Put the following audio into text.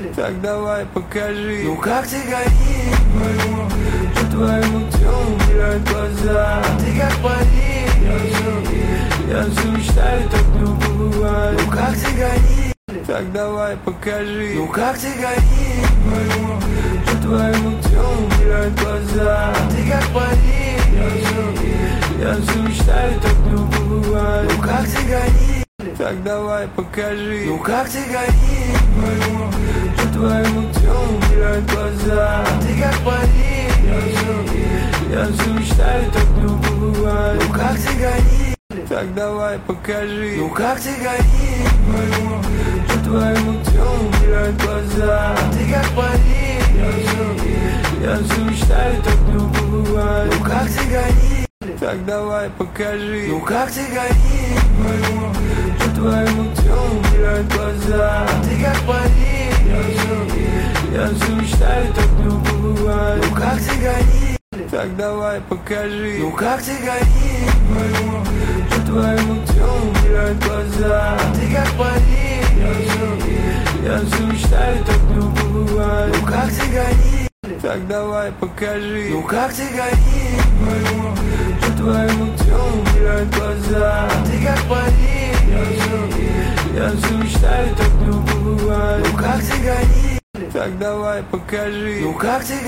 Так давай покажи. Ну как ты горишь, По твоему телу мигают глаза. ты как парень. Я все мечтаю, так не побывать. Ну как ты горишь, Так давай покажи. ну как ты горишь, По твоему телу мигают глаза. ты как парень. Я все мечтаю, так не побывать. Ну как ты горишь, Так давай покажи. ну как ты горишь, По твоему телу мигают глаза. ты как парень. Я все мечтаю, так не побывать. Ну как ты горишь, Так давай покажи. ну как ты горишь, По твоему телу мигают глаза. ты как парень. Я все мечтаю, так не побывать. Ну как ты горишь, Так давай покажи. ну как ты горишь, По твоему телу мигают глаза. ты как парень. Я все мечтаю, так не побывать. Ну как ты горишь, Так давай покажи. ну как ты горишь, По твоему телу мигают глаза. ты как парень. Я все мечтаю, так не побывать. Ну как ты горишь, Так давай покажи. ну как ты горишь, По твоему телу мигают глаза. ты как парень. Я все мечтаю, так не побывать. Ну как ты горишь, Так давай покажи. ну как ты